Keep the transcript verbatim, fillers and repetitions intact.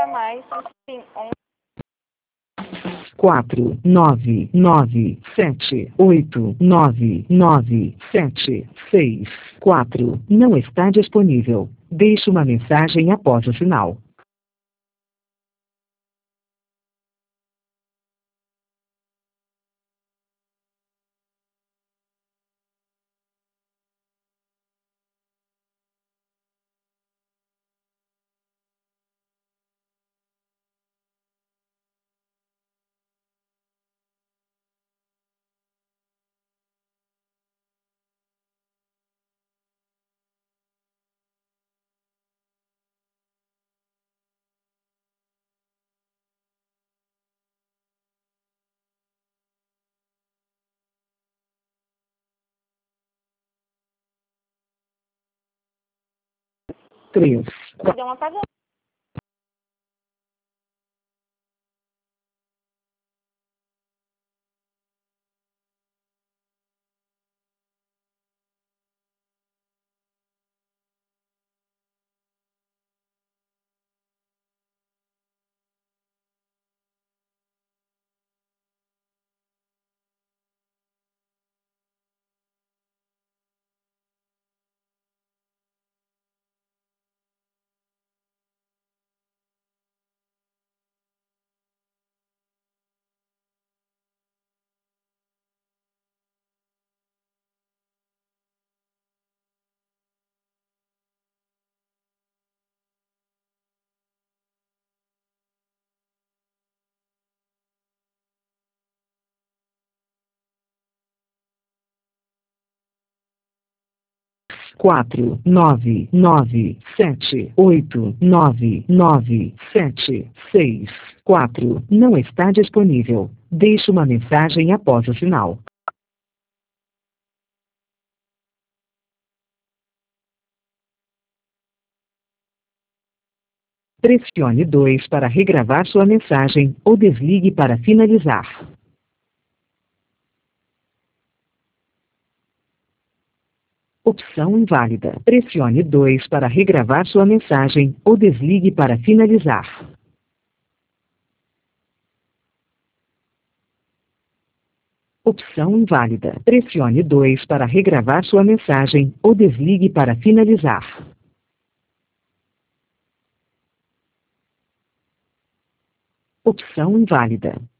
para mais, sim, quatro, nove, nove, sete, oito, nove, nove, sete, seis, quatro, não está disponível. Deixe uma mensagem após o sinal. Três. deu uma apagada. Quatro, nove, nove, sete, oito, nove, nove, sete, seis, quatro, não está disponível. Deixe uma mensagem após o sinal. Pressione dois para regravar sua mensagem ou desligue para finalizar. Opção inválida. Pressione dois para regravar sua mensagem ou desligue para finalizar. Opção inválida. Pressione dois para regravar sua mensagem ou desligue para finalizar. Opção inválida.